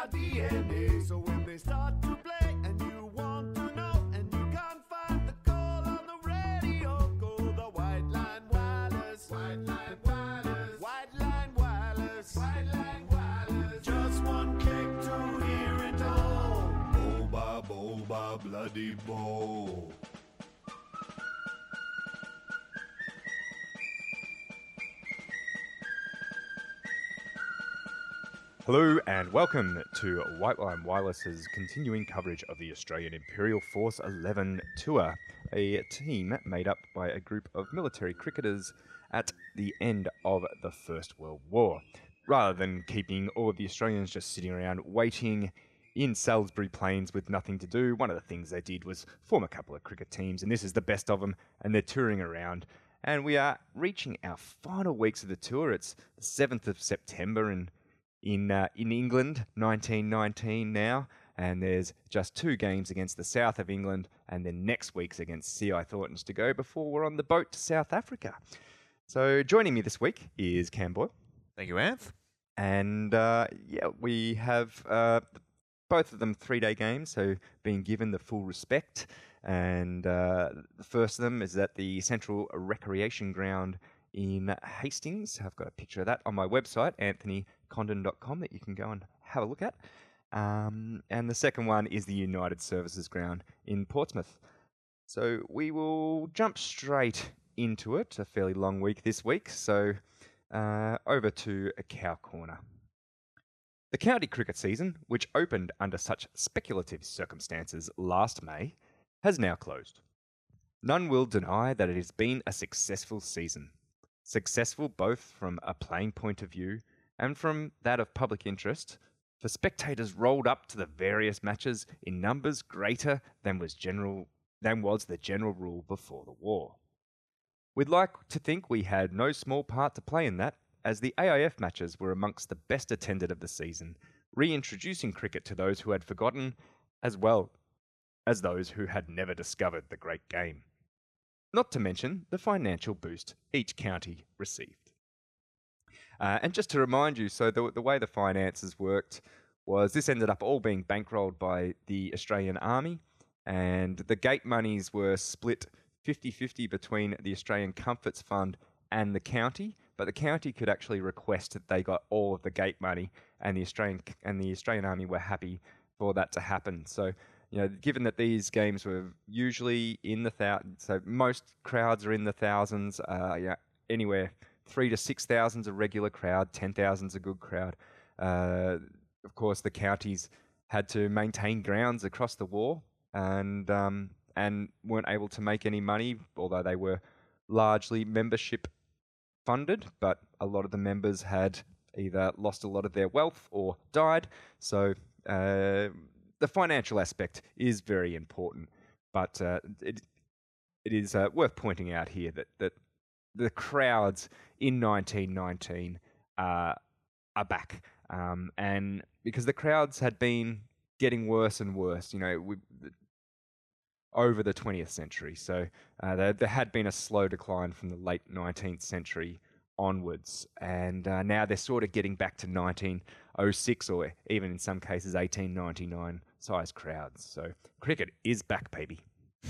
our DNA. So when they start to play and you want to know and you can't find the call on the radio, call the White Line Wireless. White Line Wireless. White Line Wireless. White Line Wireless. Just one click to hear it all. Boba, bloody bo. Hello and welcome to White Line Wireless's continuing coverage of the Australian Imperial Force 11 Tour, a team made up by a group of military cricketers at the end of the First World War. Rather than keeping all of the Australians just sitting around waiting in Salisbury Plains with nothing to do, one of the things they did was form a couple of cricket teams, and this is the best of them, and they're touring around. And we are reaching our final weeks of the tour. It's the 7th of September in England, 1919 now, and there's just 2 games against the south of England, and then next week's against CI Thorntons to go before we're on the boat to South Africa. So joining me this week is Cam Boyle. Thank you, Anth. And we have both of them 3-day games, so being given the full respect. And the first of them is at the Central Recreation Ground in Hastings. I've got a picture of that on my website, anthonykondon.com, that you can go and have a look at. And the second one is the United Services Ground in Portsmouth. So we will jump straight into it. A fairly long week this week. So over to a Cow Corner. The county cricket season, which opened under such speculative circumstances last May, has now closed. None will deny that it has been a successful season. Successful both from a playing point of view and from that of public interest, for spectators rolled up to the various matches in numbers greater than was the general rule before the war. We'd like to think we had no small part to play in that, as the AIF matches were amongst the best attended of the season, reintroducing cricket to those who had forgotten, as well as those who had never discovered the great game. Not to mention the financial boost each county received. And just to remind you, so the way the finances worked was this ended up all being bankrolled by the Australian Army, and the gate monies were split 50-50 between the Australian Comforts Fund and the county, but the county could actually request that they got all of the gate money, and the Australian Army were happy for that to happen. So, you know, given that these games were usually in the thousands, so most crowds are in the thousands, anywhere 3,000 to 6,000 is a regular crowd, 10,000 is a good crowd. Of course, the counties had to maintain grounds across the war and weren't able to make any money, although they were largely membership funded, but a lot of the members had either lost a lot of their wealth or died. So the financial aspect is very important, but it is worth pointing out here that the crowds in 1919 are back, and because the crowds had been getting worse and worse, you know, over the 20th century. So there had been a slow decline from the late 19th century onwards, and now they're sort of getting back to 1906 or even in some cases 1899 size crowds. So cricket is back, baby.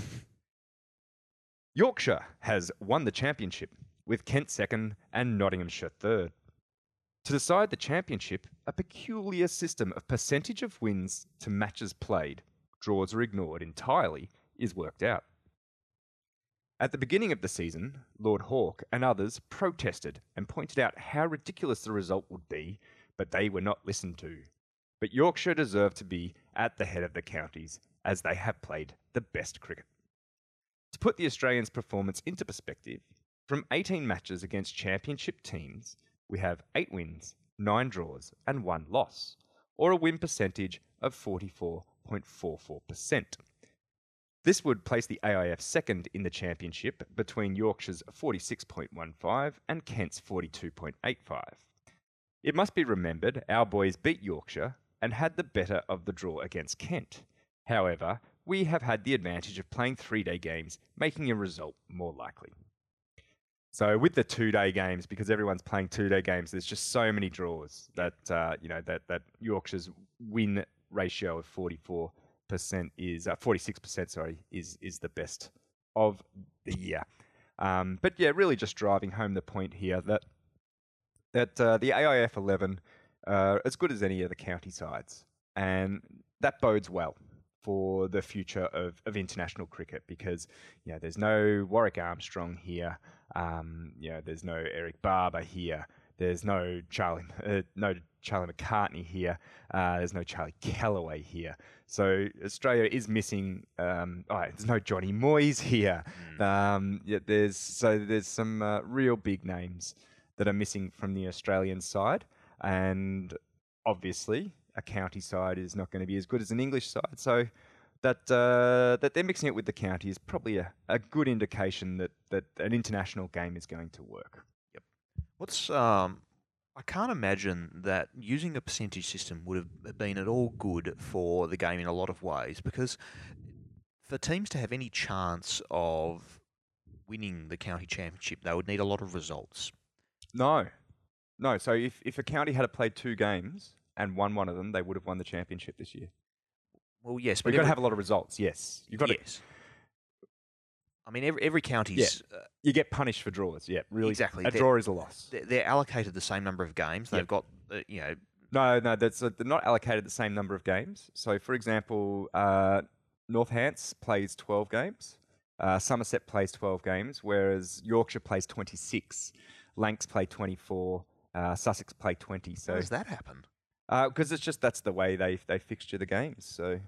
Yorkshire has won the championship, with Kent second and Nottinghamshire third. To decide the championship, a peculiar system of percentage of wins to matches played, draws are ignored entirely, is worked out. At the beginning of the season, Lord Hawke and others protested and pointed out how ridiculous the result would be, but they were not listened to. But Yorkshire deserved to be at the head of the counties, as they have played the best cricket. To put the Australians' performance into perspective, from 18 matches against championship teams, we have 8 wins, 9 draws and 1 loss, or a win percentage of 44.44%. This would place the AIF second in the championship between Yorkshire's 46.15 and Kent's 42.85. It must be remembered our boys beat Yorkshire and had the better of the draw against Kent. However, we have had the advantage of playing 3-day games, making a result more likely. So with the 2-day games, because everyone's playing 2-day games, there's just so many draws that that Yorkshire's win ratio of 44% is 46%. Sorry, is the best of the year. But yeah, really just driving home the point here that the AIF 11 are as good as any of the county sides, and that bodes well for the future of international cricket because there's no Warwick Armstrong here, there's no Eric Barber here, there's no Charlie McCartney here, there's no Charlie Callaway here. So Australia is missing. There's no Johnny Moyes here. There's some real big names that are missing from the Australian side, and obviously a county side is not going to be as good as an English side. So that they're mixing it with the county is probably a good indication that an international game is going to work. Yep. I can't imagine that using a percentage system would have been at all good for the game in a lot of ways, because for teams to have any chance of winning the county championship, they would need a lot of results. No. So if a county had played 2 games and won one of them, they would have won the championship this year. Well, yes, but you've got to have a lot of results. Yes, you've got yes. I mean, every county's... you get punished for draws. Yeah, really. Exactly. A draw is a loss. They're allocated the same number of games. They've got, No, they're not allocated the same number of games. So, for example, Northants plays 12 games. Somerset plays 12 games, whereas Yorkshire plays 26. Lancs play 24. Sussex play 20. So how does that happen? Because that's the way they fixture the games. So,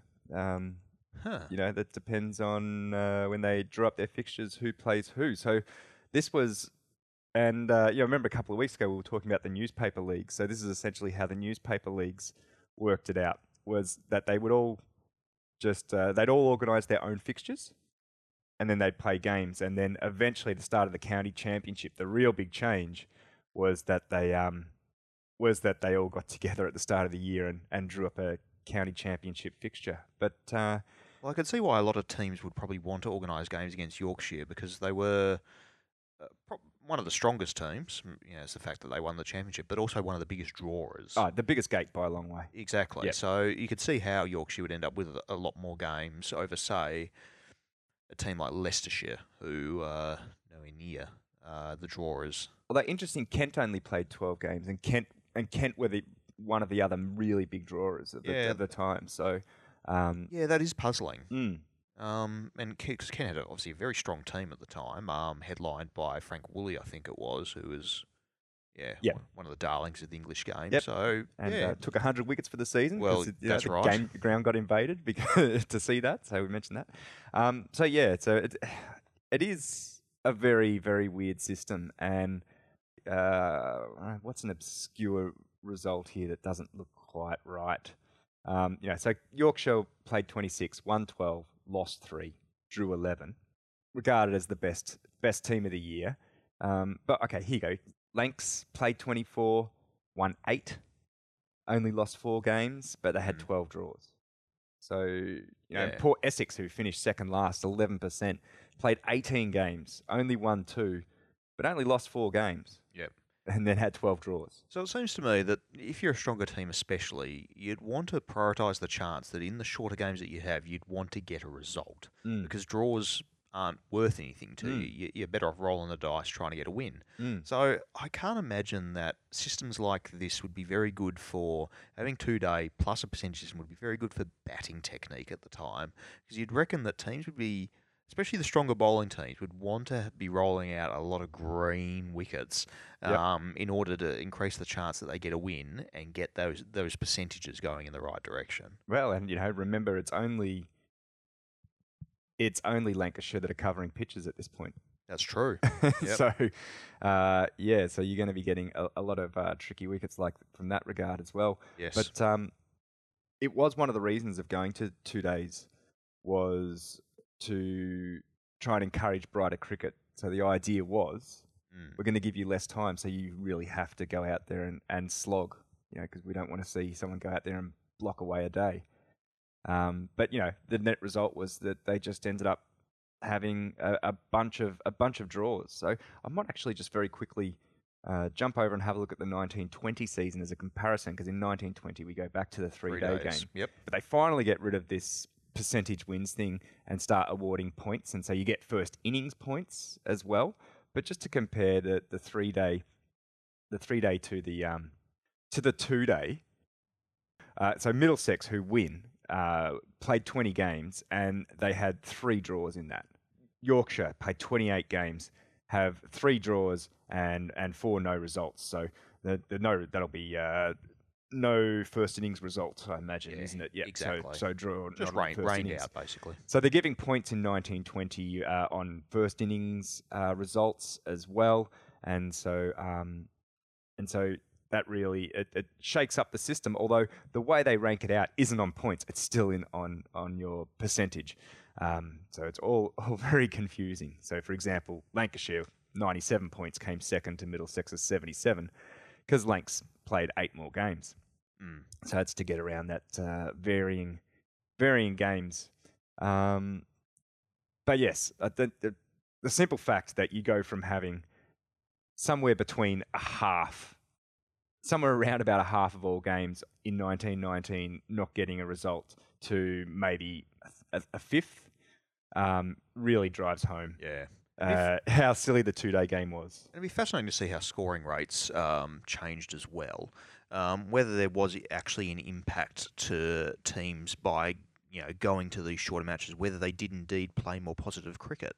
that depends on when they draw up their fixtures, who plays who. So this was, and I remember a couple of weeks ago we were talking about the newspaper leagues. So this is essentially how the newspaper leagues worked it out, was that they would all they'd all organise their own fixtures, and then they'd play games. And then eventually, at the start of the county championship, the real big change was that they all got together at the start of the year and drew up a county championship fixture. But well, I can see why a lot of teams would probably want to organise games against Yorkshire, because they were one of the strongest teams. It's the fact that they won the championship, but also one of the biggest drawers. The biggest gate by a long way. Exactly. Yep. So you could see how Yorkshire would end up with a lot more games over, say, a team like Leicestershire, who are nowhere near the drawers. Well, that's interesting. Kent only played 12 games, and Kent were one of the other really big drawers at the time. So, that is puzzling. And Kent had obviously a very strong team at the time, headlined by Frank Woolley, I think it was, who was one of the darlings of the English game. Yep. So took 100 wickets for the season. Well, that's right. The ground got invaded to see that. So we mentioned that. So it is a very, very weird system. And what's an obscure result here that doesn't look quite right? So Yorkshire played 26, won 12, lost 3, drew 11, regarded as the best team of the year. But okay, here you go. Lancs played 24, won 8, only lost 4 games, but they had 12 draws. So, poor Essex, who finished second last, 11%, played 18 games, only won 2, but only lost 4 games. Yep. And then had 12 draws. So it seems to me that if you're a stronger team especially, you'd want to prioritise the chance that in the shorter games that you have, you'd want to get a result. Because draws aren't worth anything to you. You're better off rolling the dice trying to get a win. So I can't imagine that systems like this would be very good for having 2-day plus a percentage system would be very good for batting technique at the time, because you'd reckon that teams would be, especially the stronger bowling teams, would want to be rolling out a lot of green wickets in order to increase the chance that they get a win and get those percentages going in the right direction. Well, and remember, it's only Lancashire that are covering pitches at this point. That's true. So, so you're going to be getting a lot of tricky wickets from that regard as well. Yes. But it was one of the reasons of going to 2 days was to try and encourage brighter cricket. So the idea was we're going to give you less time, so you really have to go out there and slog, because we don't want to see someone go out there and block away a day. But the net result was that they just ended up having a bunch of draws. So I might actually just very quickly jump over and have a look at the 1920 season as a comparison, because in 1920 we go back to the 3-day game. Yep. But they finally get rid of this percentage wins thing and start awarding points, and so you get first innings points as well. But just to compare the 3-day to the 2-day, so Middlesex, who win, played 20 games and they had 3 draws in that. Yorkshire played 28 games, have 3 draws and 4 no results. So that'll be no first innings results, I imagine, isn't it? Yeah, exactly. So draw, just not rained innings. out, basically. So they're giving points in 1920 on first innings results as well, and so that really it shakes up the system. Although the way they rank it out isn't on points; it's still on your percentage. So it's all very confusing. So, for example, Lancashire 97 points came second to Middlesex's 77 because Lancs played 8 more games. So that's to get around that varying games. But yes, the simple fact that you go from having somewhere around about a half of all games in 1919 not getting a result to maybe a fifth really drives home. Yeah. How silly the 2-day game was. It'd be fascinating to see how scoring rates changed as well. Whether there was actually an impact to teams by going to these shorter matches, whether they did indeed play more positive cricket.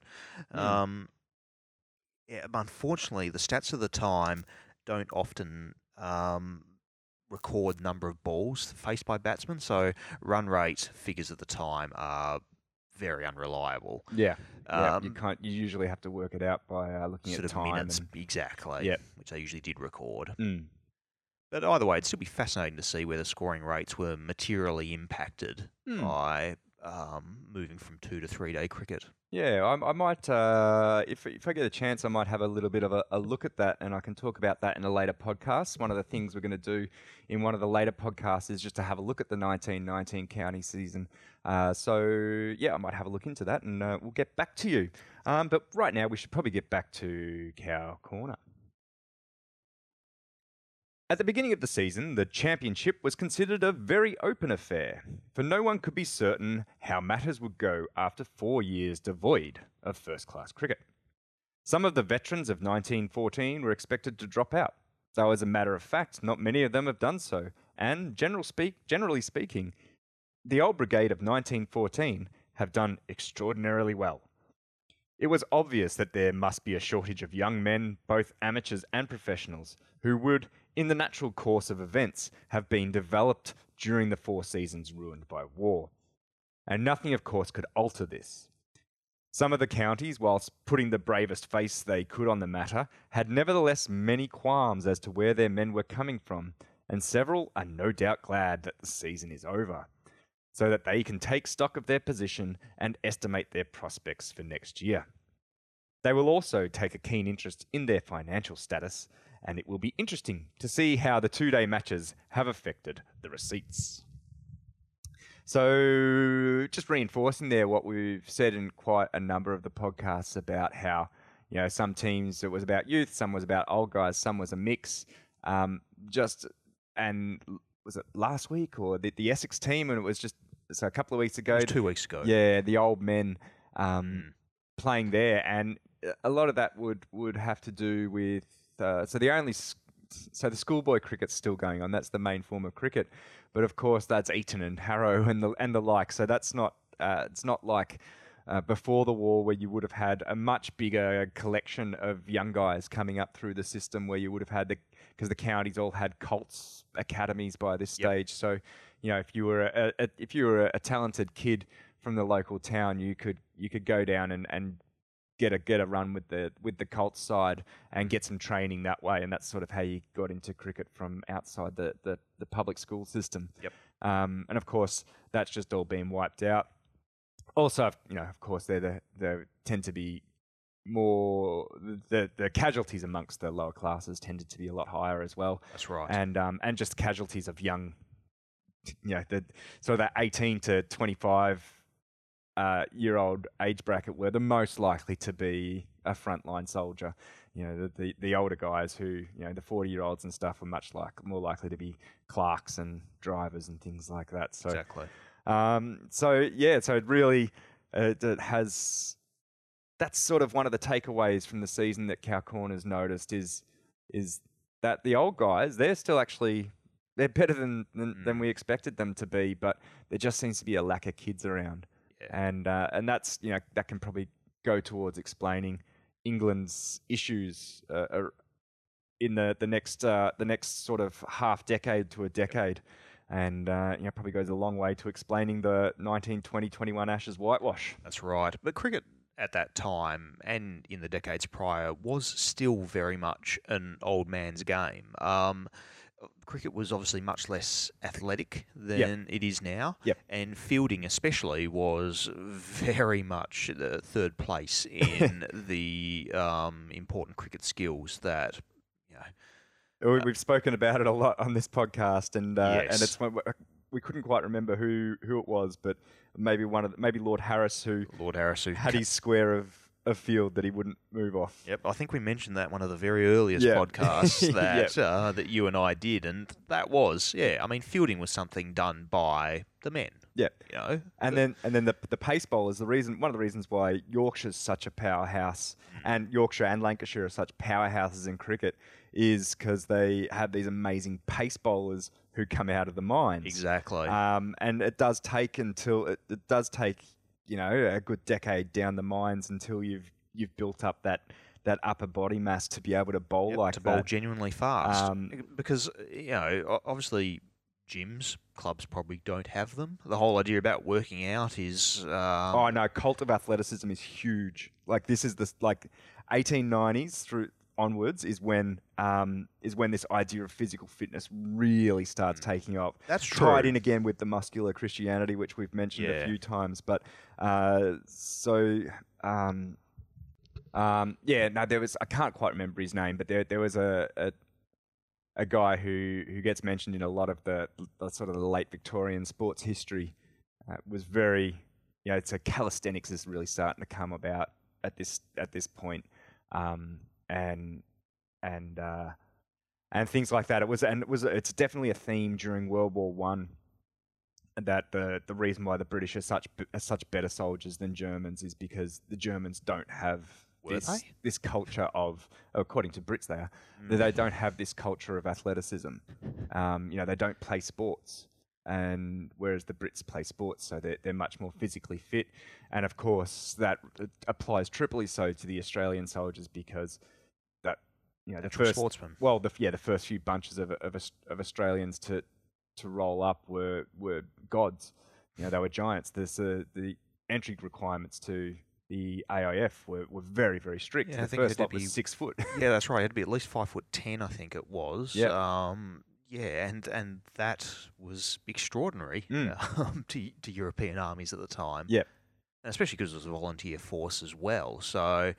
Unfortunately, the stats of the time don't often record number of balls faced by batsmen, so run rate figures at the time are very unreliable. Yeah, you usually have to work it out by looking at time. Minutes, exactly, which they usually did record. But either way, it'd still be fascinating to see whether scoring rates were materially impacted by moving from 2 to 3-day cricket. Yeah, I might, if I get a chance, I might have a little bit of a look at that, and I can talk about that in a later podcast. One of the things we're going to do in one of the later podcasts is just to have a look at the 1919 county season. So, yeah, I might have a look into that, and we'll get back to you. But right now, we should probably get back to Cow Corner. At the beginning of the season, the championship was considered a very open affair, for no one could be certain how matters would go after 4 years devoid of first-class cricket. Some of the veterans of 1914 were expected to drop out, though as a matter of fact, not many of them have done so, and generally speaking, the old brigade of 1914 have done extraordinarily well. It was obvious that there must be a shortage of young men, both amateurs and professionals, who would, in the natural course of events, have been developed during the 4 seasons ruined by war. And nothing, of course, could alter this. Some of the counties, whilst putting the bravest face they could on the matter, had nevertheless many qualms as to where their men were coming from, and several are no doubt glad that the season is over, so that they can take stock of their position and estimate their prospects for next year. They will also take a keen interest in their financial status, and it will be interesting to see how the 2-day matches have affected the receipts. So, just reinforcing there what we've said in quite a number of the podcasts about how, some teams it was about youth, some was about old guys, some was a mix. And was it last week or the Essex team? And it was just a couple of weeks ago. It was 2 weeks ago. Yeah, the old men playing there, and a lot of that would have to do with so the schoolboy cricket's still going on. That's the main form of cricket, but of course that's Eton and Harrow and the like. So that's not it's not like before the war where you would have had a much bigger collection of young guys coming up through the system, where you would have had because the counties all had Colts academies by this stage. So if you were a talented kid from the local town, you could go down and get a run with the Colts side and get some training that way, and that's sort of how you got into cricket from outside the public school system. Yep. And of course, that's just all been wiped out. Also, of course, they tend to be more the casualties amongst the lower classes tended to be a lot higher as well. That's right. And just casualties of young, so that 18 to 25 year-old age bracket were the most likely to be a frontline soldier. The older guys who, the 40-year-olds and stuff were more likely to be clerks and drivers and things like that. So, Exactly. so it really it has. That's sort of one of the takeaways from the season that Cow Corner's noticed is that the old guys, they're still actually they're better than we expected them to be, but there just seems to be a lack of kids around. Yeah. And that's that can probably go towards explaining England's issues in the next sort of half decade to a decade, and probably goes a long way to explaining the 1920-21 Ashes whitewash. That's right. But cricket at that time and in the decades prior was still very much an old man's game. Cricket was obviously much less athletic than it is now, and fielding especially was very much the third place in the important cricket skills that, We've spoken about it a lot on this podcast, and it's we couldn't quite remember who it was, but maybe Lord Harris who had his square of field that he wouldn't move off. Yep, I think we mentioned that one of the very earliest podcasts that that you and I did, and that was I mean, fielding was something done by the men. Yeah, and then the pace bowlers. One of the reasons why Yorkshire's such a powerhouse, and Yorkshire and Lancashire are such powerhouses in cricket, is because they have these amazing pace bowlers who come out of the mines. Exactly. And it does take a good decade down the mines until you've built up that upper body mass to be able to bowl like that. To bowl genuinely fast. Because obviously gyms, clubs probably don't have them. The whole idea about working out is oh no, cult of athleticism is huge. Like this is 1890s through onwards is when this idea of physical fitness really starts taking off. That's true. Tied in again with the muscular Christianity, which we've mentioned a few times. But there was, I can't quite remember his name, but there was a guy who gets mentioned in a lot of the sort of the late Victorian sports history. Was very, it's a calisthenics is really starting to come about at this point. And things like that. It's definitely a theme during World War One that the reason why the British are such better soldiers than Germans is because the Germans don't have this culture of, according to Brits they are, they don't have this culture of athleticism. They don't play sports. And whereas the Brits play sports, so they're much more physically fit. And of course that applies triply so to the Australian soldiers because the first sportsmen. Well, the first few bunches of Australians to roll up were gods. They were giants. The entry requirements to the AIF were very, very strict. Yeah, the first lot was 6 foot. Yeah, that's right. It had to be at least 5'10", I think it was. Yeah. And that was extraordinary to European armies at the time. Yeah. And especially because it was a volunteer force as well. So,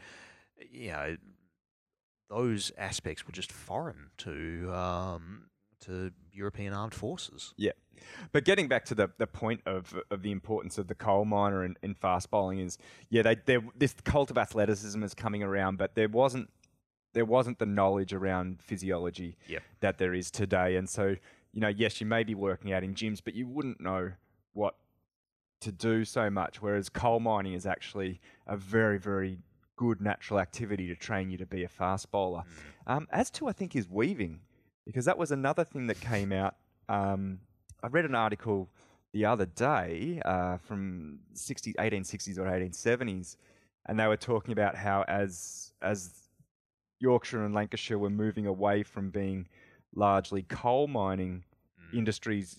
those aspects were just foreign to European armed forces. Yeah. But getting back to the point of the importance of the coal miner in fast bowling is, this cult of athleticism is coming around, but there wasn't the knowledge around physiology that there is today. And so, yes, you may be working out in gyms, but you wouldn't know what to do so much. Whereas coal mining is actually a very, very good natural activity to train you to be a fast bowler. As to, I think, is weaving, because that was another thing that came out. I read an article the other day from 1860s or 1870s, and they were talking about how as Yorkshire and Lancashire were moving away from being largely coal mining industries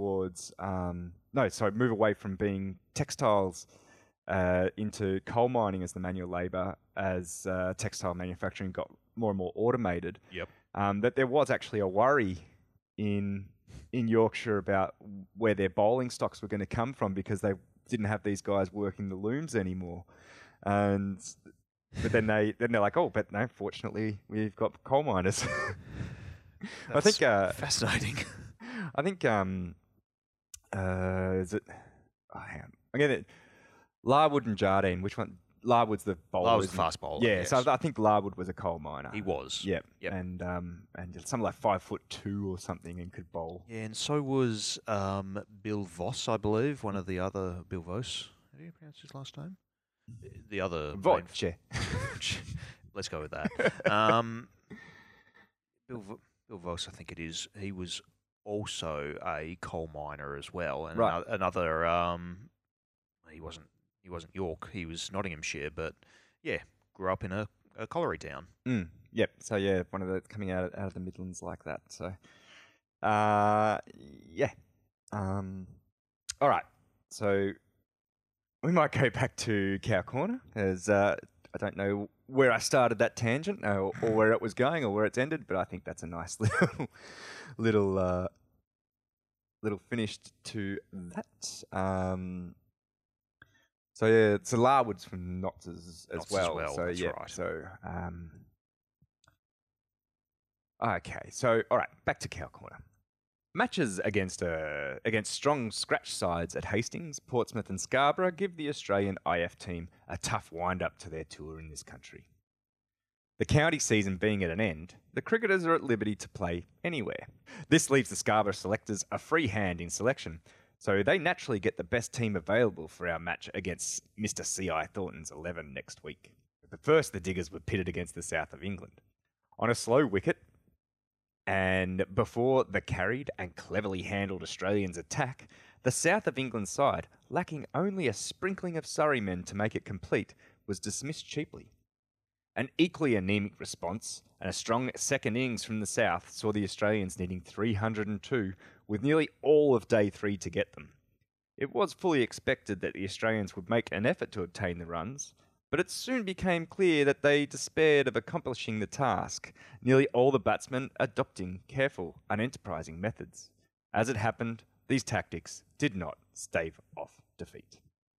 move away from being textiles into coal mining as the manual labour as textile manufacturing got more and more automated. That there was actually a worry in Yorkshire about where their bowling stocks were going to come from because they didn't have these guys working the looms anymore. But then they're like, but no, fortunately we've got coal miners. I think fascinating. I think is it? Oh, hang on. Larwood and Jardine, which one? Larwood's the bowler. Larwood's the isn't he? fast bowler, Yeah, yes. so I think Larwood was a coal miner. He was. Yep. Yep. And something like 5'2" or something, and could bowl. Yeah, and so was Bill Voss, I believe, one of the other Bill Voss. How do you pronounce his last name? The other main- Voce. Let's go with that. Bill Voss, I think it is. He was also a coal miner as well, and Right. another. He wasn't York. He was Nottinghamshire, but yeah, grew up in a colliery town. Yep. So yeah, one of the coming out of the Midlands like that. So, yeah. All right. So we might go back to Cow Corner, as I don't know where I started that tangent or where it was going or where it's ended, but I think that's a nice little finish to that. So yeah, so Larwood's from Notts as Notts well. as well, So that's yeah, right. so okay, so all right, back to Cow Corner. Matches against strong scratch sides at Hastings, Portsmouth and Scarborough give the Australian IF team a tough wind-up to their tour in this country. The county season being at an end, the cricketers are at liberty to play anywhere. This leaves the Scarborough selectors a free hand in selection, so they naturally get the best team available for our match against Mr. C.I. Thornton's 11 next week. But first, the Diggers were pitted against the south of England. On a slow wicket, and before the carried and cleverly handled Australians' attack, the south of England side, lacking only a sprinkling of Surrey men to make it complete, was dismissed cheaply. An equally anemic response and a strong second innings from the south saw the Australians needing 302, with nearly all of day 3 to get them. It was fully expected that the Australians would make an effort to obtain the runs, but it soon became clear that they despaired of accomplishing the task, nearly all the batsmen adopting careful, unenterprising methods. As it happened, these tactics did not stave off defeat.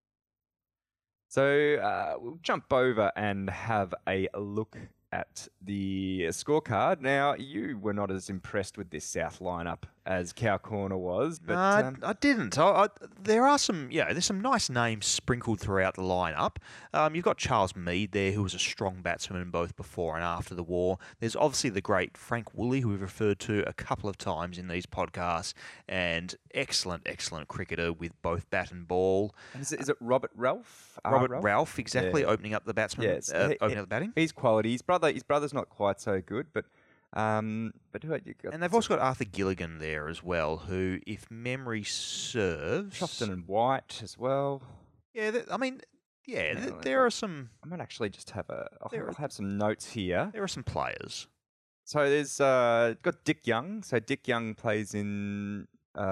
So we'll jump over and have a look at the scorecard. Now, you were not as impressed with this South lineup as Cow Corner was, but I didn't. There are there's some nice names sprinkled throughout the lineup. You've got Charles Mead there, who was a strong batsman both before and after the war. There's obviously the great Frank Woolley, who we've referred to a couple of times in these podcasts, and excellent cricketer with both bat and ball. And is it Robert Ralph? Robert Ralph, exactly, Yeah. opening up the batsman, Yes. opening up the batting. He's quality. His brother's not quite so good, but who had you got? And they've also got Arthur Gilligan there as well, who, if memory serves... Shofton and White as well. Yeah, Yeah, there are some... I might actually just have There I'll are- have some notes here. There are some players. So there's got Dick Young. So Dick Young plays in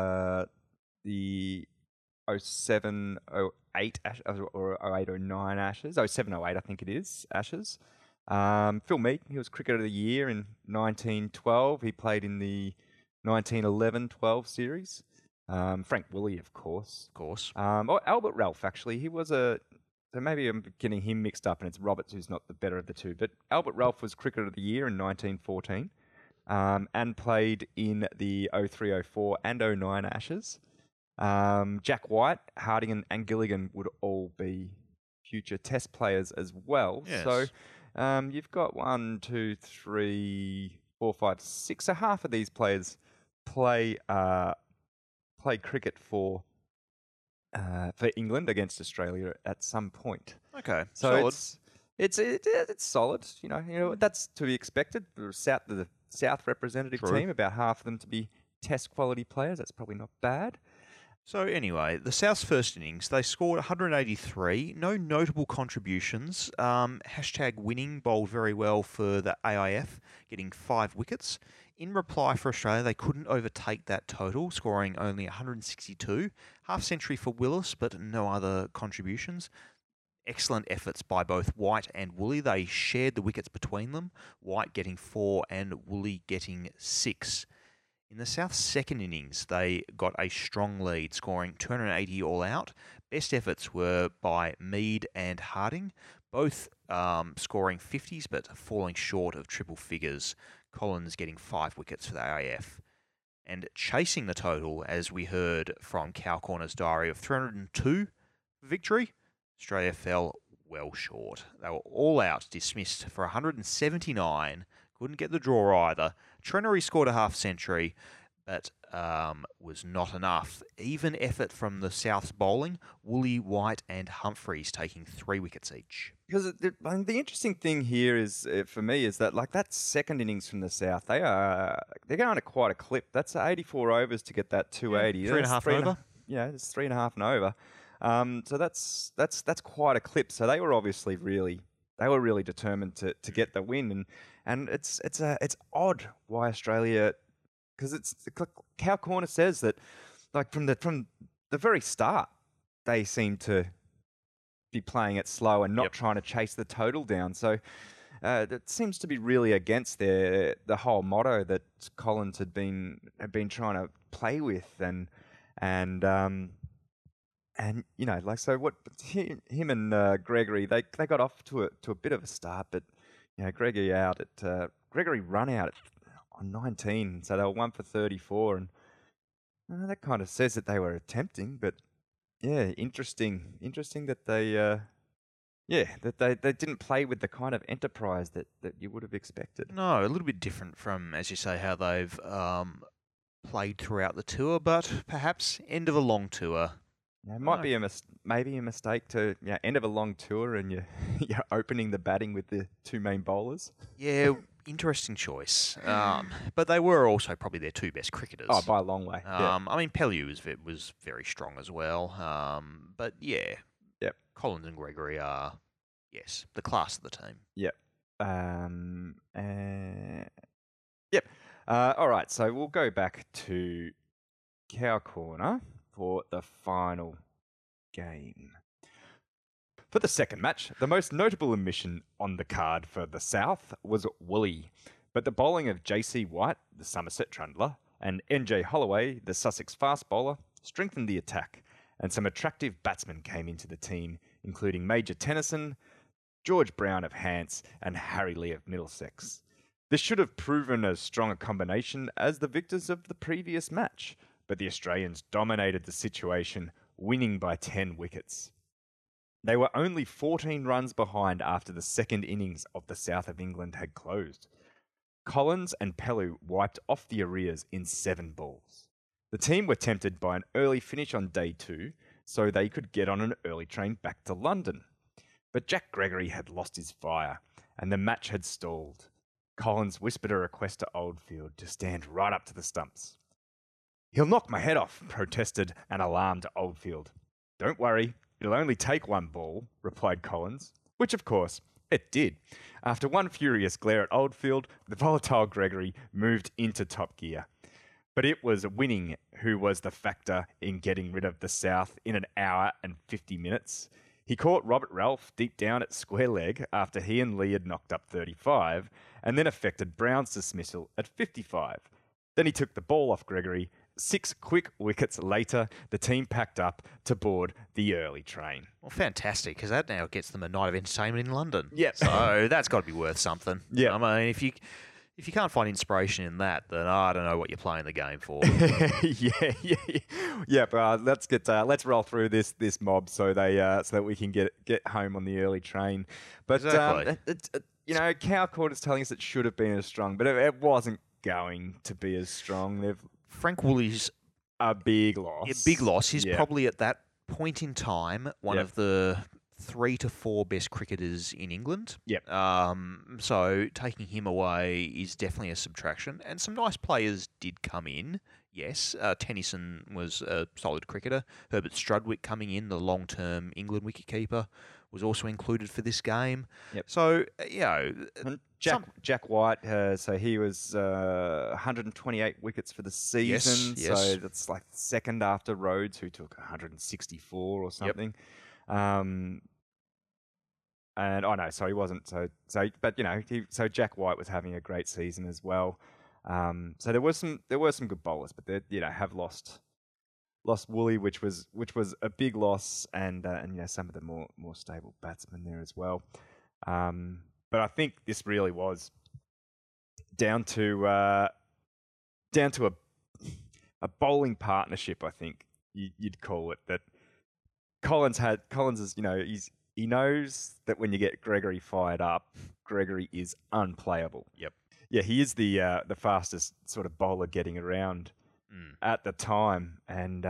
the 07, 08 or 08, 09 Ashes. 07, 08 I think it is, Ashes. Phil Meek, he was Cricketer of the Year in 1912. He played in the 1911-12 series. Frank Woolley, of course. Of course. Albert Ralph, actually. He was so maybe I'm getting him mixed up and it's Roberts who's not the better of the two. But Albert Ralph was Cricketer of the Year in 1914 and played in the 03-04 and 09 Ashes. Jack White, Harding and Gilligan would all be future Test players as well. Yes. So you've got 1, 2, 3, 4, 5, 6. So half of these players play cricket for England against Australia at some point. Okay. So solid. it's solid. You know that's to be expected. The South representative True. team, about half of them to be Test quality players. That's probably not bad. So anyway, the South's first innings, they scored 183. No notable contributions. #winning bowled very well for the AIF, getting 5 wickets. In reply for Australia, they couldn't overtake that total, scoring only 162. Half century for Willis, but no other contributions. Excellent efforts by both White and Woolley. They shared the wickets between them, White getting 4 and Woolley getting 6. In the South's second innings, they got a strong lead, scoring 280 all out. Best efforts were by Mead and Harding, both scoring 50s but falling short of triple figures. Collins getting 5 wickets for the AIF. And chasing the total, as we heard from Cow Corner's diary, of 302 victory, Australia fell well short. They were all out, dismissed for 179. Couldn't get the draw either. Trenery scored a half century, but was not enough. Even effort from the South's bowling, Woolley, White and Humphreys taking 3 wickets each. Because I mean, the interesting thing here is, for me, is that like that second innings from the South, they're going at quite a clip. That's 84 overs to get that 280. Yeah, 3.5 and over. Yeah, it's 3.5 and over. So that's quite a clip. So they were obviously really determined to get the win, and it's odd why Australia, because it's Cow Corner says that like from the very start they seem to be playing it slow and not trying to chase the total down. So that seems to be really against the whole motto that Collins had been trying to play with, and you know, like, so what him and Gregory, they got off to a bit of a start, but you know, Gregory run out on 19, so they were 1 for 34, and that kind of says that they were attempting, but yeah, interesting that they they didn't play with the kind of enterprise that you would have expected. No, a little bit different from, as you say, how they've played throughout the tour, but perhaps end of a long tour. It might be maybe a mistake to end of a long tour and you're opening the batting with the two main bowlers. Yeah, interesting choice. But they were also probably their two best cricketers. Oh, by a long way. I mean, Pellew was very strong as well. But yeah, Collins and Gregory are, yes, the class of the team. Yep. All right, so we'll go back to Cow Corner for the final game. For the second match, the most notable omission on the card for the South was Woolley, but the bowling of JC White, the Somerset trundler, and NJ Holloway, the Sussex fast bowler, strengthened the attack, and some attractive batsmen came into the team, including Major Tennyson, George Brown of Hants, and Harry Lee of Middlesex. This should have proven as strong a combination as the victors of the previous match, but the Australians dominated the situation, winning by 10 wickets. They were only 14 runs behind after the second innings of the South of England had closed. Collins and Pellew wiped off the arrears in 7 balls. The team were tempted by an early finish on day 2, so they could get on an early train back to London. But Jack Gregory had lost his fire, and the match had stalled. Collins whispered a request to Oldfield to stand right up to the stumps. "He'll knock my head off," protested an alarmed Oldfield. "Don't worry, it'll only take 1 ball," replied Collins, which of course it did. After one furious glare at Oldfield, the volatile Gregory moved into top gear. But it was Winning who was the factor in getting rid of the South in an hour and 50 minutes. He caught Robert Ralph deep down at square leg after he and Lee had knocked up 35, and then effected Brown's dismissal at 55. Then he took the ball off Gregory. 6 quick wickets later, the team packed up to board the early train. Well, fantastic, because that now gets them a night of entertainment in London. Yep. So that's got to be worth something. Yeah. I mean, if you can't find inspiration in that, then I don't know what you're playing the game for. Yeah. But let's roll through this mob so that we can get home on the early train. But Exactly. Cow Court is telling us it should have been as strong, but it wasn't going to be as strong. Frank Woolley's a big loss. a big loss. He's probably at that point in time one of the 3 to 4 best cricketers in England. Yep. So taking him away is definitely a subtraction. And some nice players did come in. Yes, Tennyson was a solid cricketer. Herbert Strudwick coming in, the long-term England wicketkeeper, was also included for this game. Yep. So, And Jack White, so he was 128 wickets for the season. Yes. So that's like second after Rhodes, who took 164 or something. And he wasn't. So Jack White was having a great season as well. So there were some good bowlers, but they have lost Woolley, which was a big loss, and some of the more stable batsmen there as well. But I think this really was down to a bowling partnership. I think you'd call it that. Collins is, he knows that when you get Gregory fired up, Gregory is unplayable. Yep. Yeah, he is the fastest sort of bowler getting around at the time, and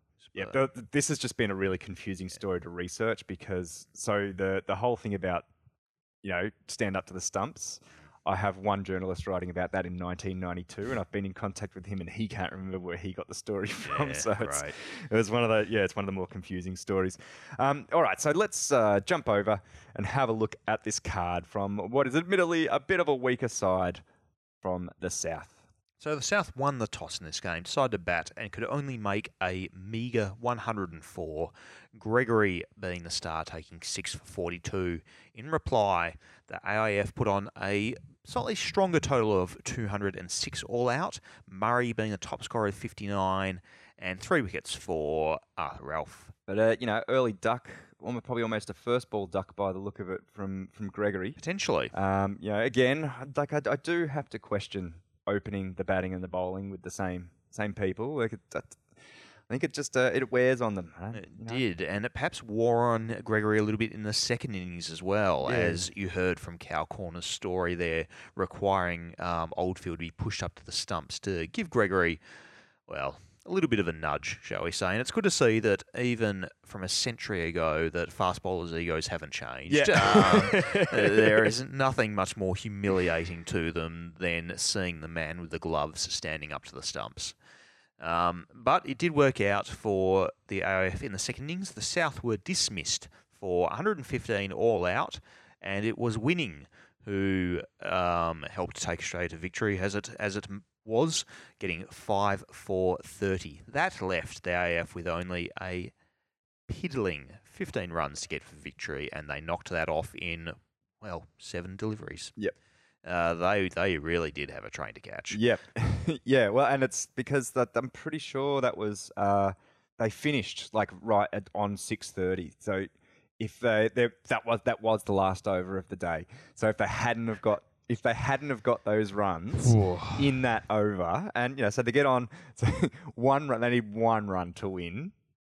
this has just been a really confusing story to research because the whole thing about stand up to the stumps. I have one journalist writing about that in 1992, and I've been in contact with him, and he can't remember where he got the story from. So it was one of the more confusing stories. All right, so let's jump over and have a look at this card from what is admittedly a bit of a weaker side from the South. So the South won the toss in this game, decided to bat, and could only make a meagre 104. Gregory being the star, taking 6 for 42. In reply, the AIF put on a slightly stronger total of 206 all out. Murray being the top scorer of 59, and 3 wickets for Arthur Ralph. But early duck, probably almost a first ball duck by the look of it from Gregory. Potentially. Again, like I do have to question opening the batting and the bowling with the same people. Like I think it just it wears on them. It did, and it perhaps wore on Gregory a little bit in the second innings as well, as you heard from Cal Corner's story there, requiring Oldfield to be pushed up to the stumps to give Gregory, well, a little bit of a nudge, shall we say. And it's good to see that even from a century ago that fast bowlers' egos haven't changed. Yeah. There is nothing much more humiliating to them than seeing the man with the gloves standing up to the stumps. But it did work out for the AIF in the second innings. The South were dismissed for 115 all out, and it was Winning who helped take Australia to victory as it was, getting 5 for 30. That left the AIF with only a piddling 15 runs to get for victory, and they knocked that off in, 7 deliveries. Yep. They really did have a train to catch. Yep. Yeah, well, and it's because I'm pretty sure that was they finished right on 6:30. So if that was the last over of the day. So if they hadn't have got those runs in that over, and so they get on one run, they need 1 run to win,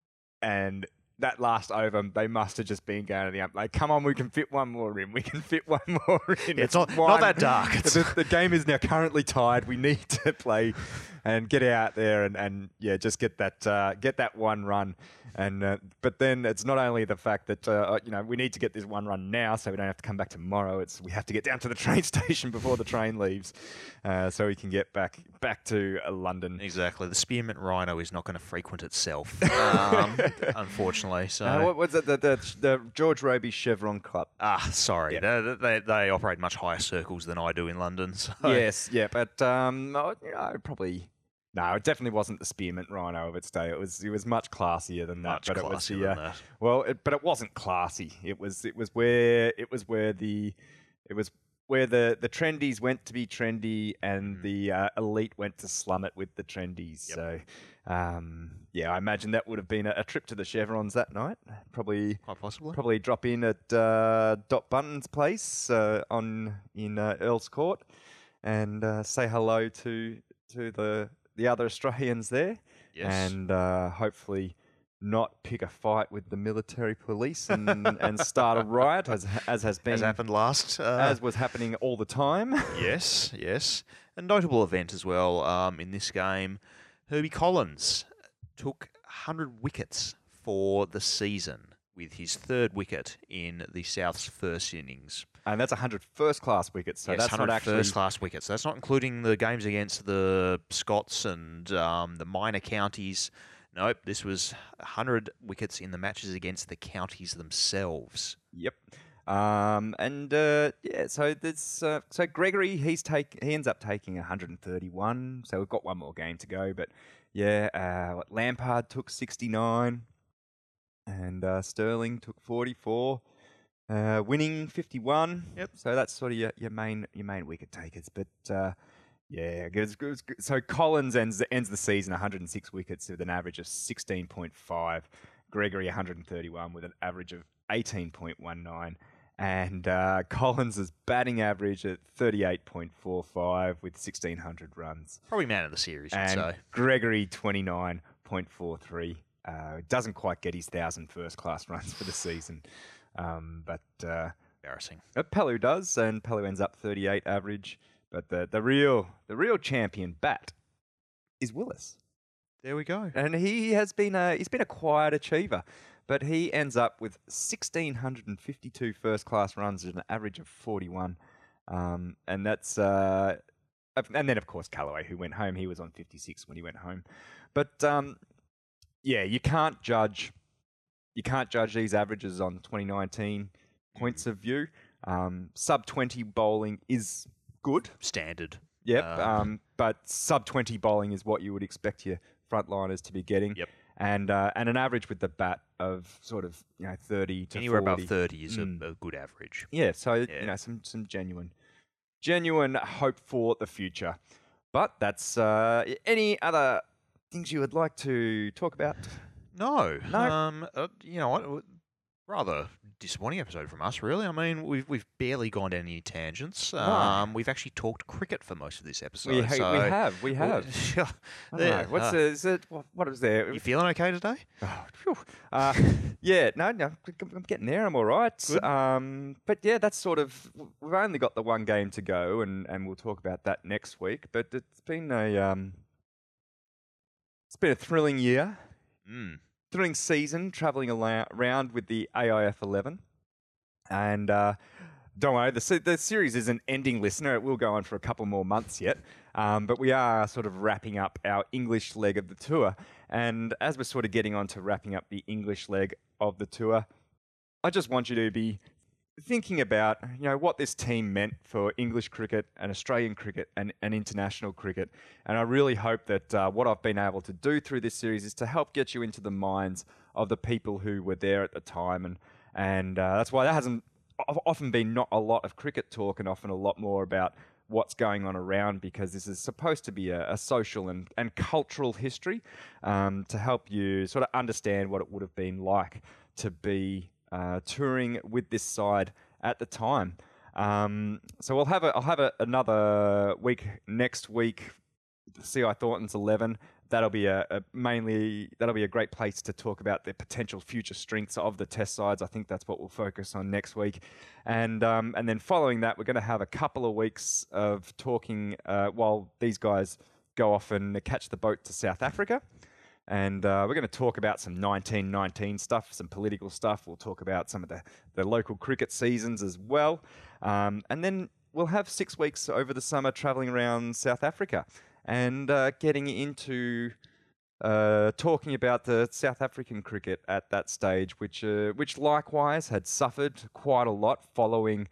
and that last over, they must have just been going to the ump like, come on, we can fit 1 more in. We can fit 1 more in. It's not that dark. The game is now currently tied. We need to play and get out there and just get that 1 run. And but then it's not only the fact that we need to get this 1 run now, so we don't have to come back tomorrow. It's we have to get down to the train station before the train leaves, so we can get back to London. Exactly. The Spearmint Rhino is not going to frequent itself, unfortunately. So what was it? The George Robey Chevron Club. Sorry. Yeah. They operate much higher circles than I do in London. So. Yes, yeah, but probably. No, it definitely wasn't the Spearmint Rhino of its day. It was much classier than that. But classier than that. Well, but it wasn't classy. It was where the trendies went to be trendy, and the elite went to slum it with the trendies. Yep. So, I imagine that would have been a trip to the Chevrons that night. Probably, quite possibly. Probably drop in at Dot Bunton's place in Earl's Court, and say hello to the other Australians there, and hopefully not pick a fight with the military police and start a riot as happened last, as was happening all the time. Yes. A notable event as well in this game. Herbie Collins took 100 wickets for the season with his 3rd wicket in the South's first innings. And that's 100 first-class wickets, so that's not actually... first-class wickets. That's not including the games against the Scots and the minor counties. Nope, this was 100 wickets in the matches against the counties themselves. Yep. So Gregory, he ends up taking 131, so we've got 1 more game to go, but Lampard took 69, and Sterling took 44. Winning 51. Yep. So that's sort of your main wicket takers. But good. So Collins ends the season 106 wickets with an average of 16.5. Gregory 131 with an average of 18.19. And Collins' batting average at 38.45 with 1,600 runs. Probably man of the series, you'd say. Gregory 29.43. Doesn't quite get his 1,000 first-class runs for the season. But Embarrassing. Pelu does, and Pelu ends up 38 average. But the real champion bat is Willis. There we go. And he's been a quiet achiever, but he ends up with 1,652 first-class runs at an average of 41. And that's and then of course Callaway, who went home, he was on 56 when he went home. But you can't judge these averages on 2019 points of view. Sub 20 bowling is good. Standard. Yep. But sub 20 bowling is what you would expect your frontliners to be getting. Yep. And an average with the bat of sort of 30 to Anywhere 40. above 30 is a good average. Yeah. So some genuine hope for the future. But that's any other things you would like to talk about? No. No? You know what? Rather disappointing episode from us, really. I mean, we've barely gone down any tangents. No. We've actually talked cricket for most of this episode. We have. What was there? You feeling okay today? Oh, phew. Yeah, no, I'm getting there. I'm all right. Good. But yeah, that's sort of. We've only got the one game to go, and we'll talk about that next week. But it's been a thrilling year, thrilling season, travelling around with the AIF 11, and don't worry, the series isn't ending, listener. It will go on for a couple more months yet. But we are sort of wrapping up our English leg of the tour. And as we're sort of getting on to wrapping up the English leg of the tour, I just want you to be thinking about, what this team meant for English cricket and Australian cricket and international cricket. And I really hope that what I've been able to do through this series is to help get you into the minds of the people who were there at the time. And that's why there hasn't often been not a lot of cricket talk and often a lot more about what's going on around, because this is supposed to be a social and cultural history to help you sort of understand what it would have been like to be touring with this side at the time. So I'll have another week next week. CI Thornton's 11. That'll be a great place to talk about the potential future strengths of the test sides. I think that's what we'll focus on next week, and then following that, we're going to have a couple of weeks of talking while these guys go off and catch the boat to South Africa. And we're going to talk about some 1919 stuff, some political stuff. We'll talk about some of the local cricket seasons as well. And then we'll have 6 weeks over the summer travelling around South Africa and getting into talking about the South African cricket at that stage, which likewise had suffered quite a lot following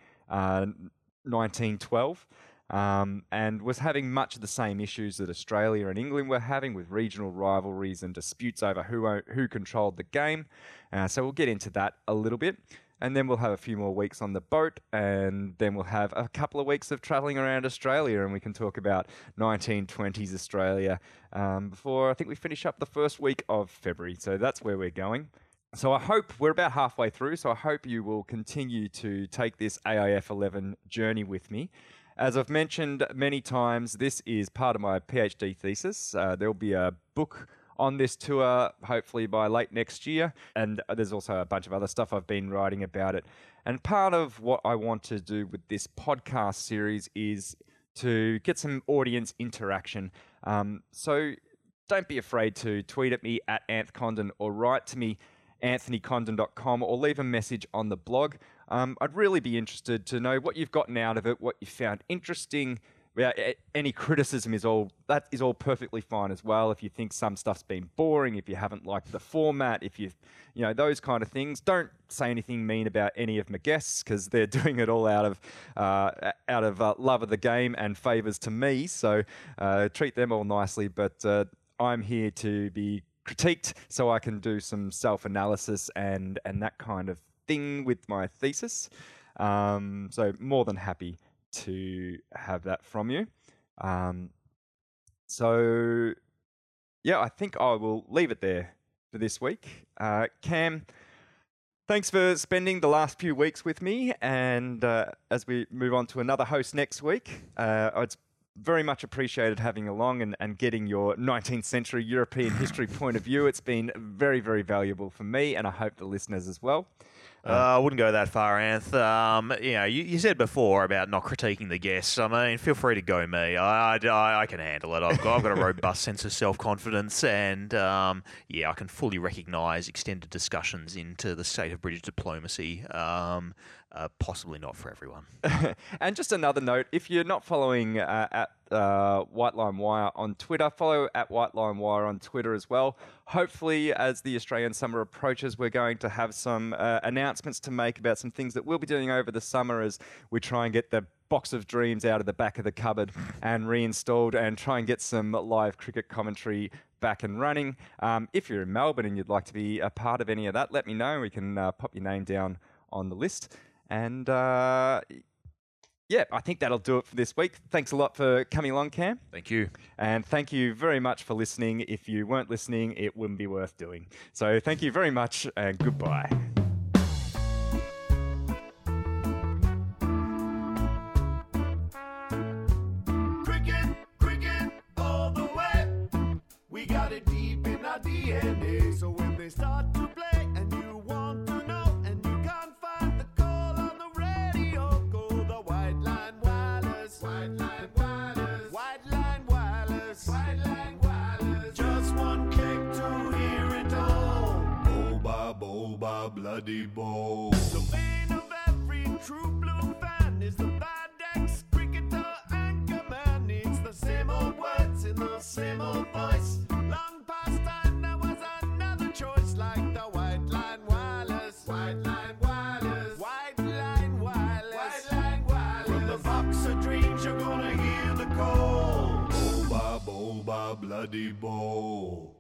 1912. And was having much of the same issues that Australia and England were having, with regional rivalries and disputes over who controlled the game. So we'll get into that a little bit. And then we'll have a few more weeks on the boat, and then we'll have a couple of weeks of travelling around Australia, and we can talk about 1920s Australia before I think we finish up the first week of February. So that's where we're going. So I hope we're about halfway through, so I hope you will continue to take this AIF 11 journey with me. As I've mentioned many times, this is part of my PhD thesis. There'll be a book on this tour, hopefully by late next year. And there's also a bunch of other stuff I've been writing about it. And part of what I want to do with this podcast series is to get some audience interaction. So don't be afraid to tweet at me at AnthCondon or write to me, anthonycondon.com, or leave a message on the blog. I'd really be interested to know what you've gotten out of it, what you found interesting. Any criticism is all perfectly fine as well. If you think some stuff's been boring, if you haven't liked the format, if those kind of things, don't say anything mean about any of my guests, because they're doing it all out of love of the game and favours to me. So treat them all nicely. But I'm here to be critiqued so I can do some self-analysis and that kind of thing with my thesis. So more than happy to have that from you. So yeah, I think I will leave it there for this week. Cam, thanks for spending the last few weeks with me, and as we move on to another host next week, it's very much appreciated having along and getting your 19th century European history point of view. It's been very, very valuable for me, and I hope the listeners as well. I wouldn't go that far, Anth. You said before about not critiquing the guests. I mean, feel free to go me. I can handle it. I've got a robust sense of self-confidence, and I can fully recognise extended discussions into the state of British diplomacy. Possibly not for everyone. And just another note, if you're not following at White Line Wire on Twitter, follow at White Line Wire on Twitter as well. Hopefully, as the Australian summer approaches, we're going to have some announcements to make about some things that we'll be doing over the summer as we try and get the box of dreams out of the back of the cupboard and reinstalled and try and get some live cricket commentary back and running. If you're in Melbourne and you'd like to be a part of any of that, let me know. We can pop your name down on the list. And I think that'll do it for this week. Thanks a lot for coming along, Cam. Thank you. And thank you very much for listening. If you weren't listening, it wouldn't be worth doing. So thank you very much and goodbye. Cricket, all the way. We got it deep in our DNA. So when they start to play and you want to know and you can't find the call on the radio, go the White Line Wireless. White Line Wireless. White Line Wireless. White Line Wireless. Just one click to hear it all. Boba, bloody bow. The vein of every true blue fan is the bad ex-cricketer anchorman. It's the same old words in the same old voice. Long past time there was another choice, like the White Line Wireless. White Line Wireless. White Line Wireless. White Line Wireless. From the box of dreams you're gonna hear the call. Boba, bloody bow.